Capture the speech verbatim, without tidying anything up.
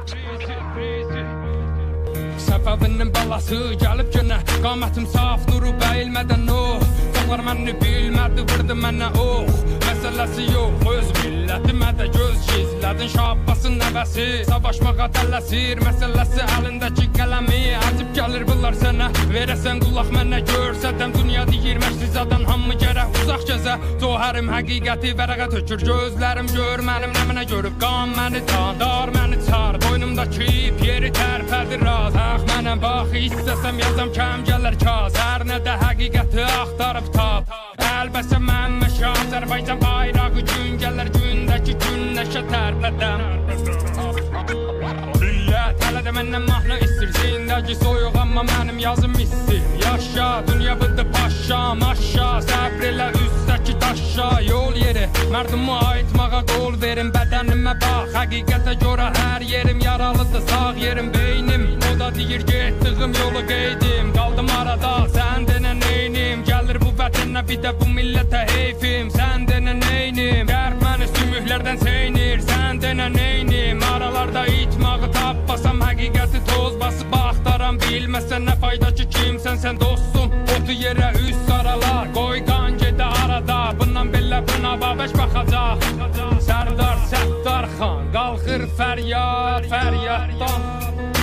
Səbəbinin balası gəlib günə, qamətim saf durub əyilmədən oh. Canlar məni bilmədi, vurdu mənə oh. Məsələsi yox, öz millətimə də göz gizlədin. Şabbasın nəvəsi, savaşmağa tələsir. Məsələsi əlindəki qələmi, acib gəlir bunlar sənə. Verəsən qulaq mənə görsədəm, dünya deyir məşrizadan hamı gərək uzaq gəzə. Zohərim həqiqəti vərəqə tökür, gözlərim gör mənim nəminə görüb. Qan məni tandar, məni çar, boynumdakı ip yeri tərpədir raz. Əx mənəm bax, istəsəm yazam kəm gələr kaz. Hər nədə həqiqəti axtarıb tap. Əlbəsə mən məşə Azərbaycan bayrağı gün gələr, gündəki günləşə tərpədəm. Millət hələ də məndən mahnı istir, zindəki soyuq amma mənim yazım istir. Yaşa, dünya bıdı paşa, maşa, səbr elə üstdəki daşa. Yol yeri, mərdummu aytmağa qol verin, bədənimə bax. Həqiqətə görə hər yerim yaralıdır, sağ yerim beynim. O da deyir getdiyim yolu qeydim, qaldım arada, sən denə neynim. Gəlir bu vətənə bir də bu millətə heyfim, sən denə neynim. Qərb məni sümüklərdən seynir, sən denə neynim. Aralarda itmağı tapmasam, həqiqəti toz basıb axtaram. Bilməsən nə fayda ki kimsən sən dostum, otu yerə üst aralar. Qoy qan gedə arada, bundan belə buna babəş baxacaq. Sərdar Səttar xan qalxır fəryad, fəryaddan.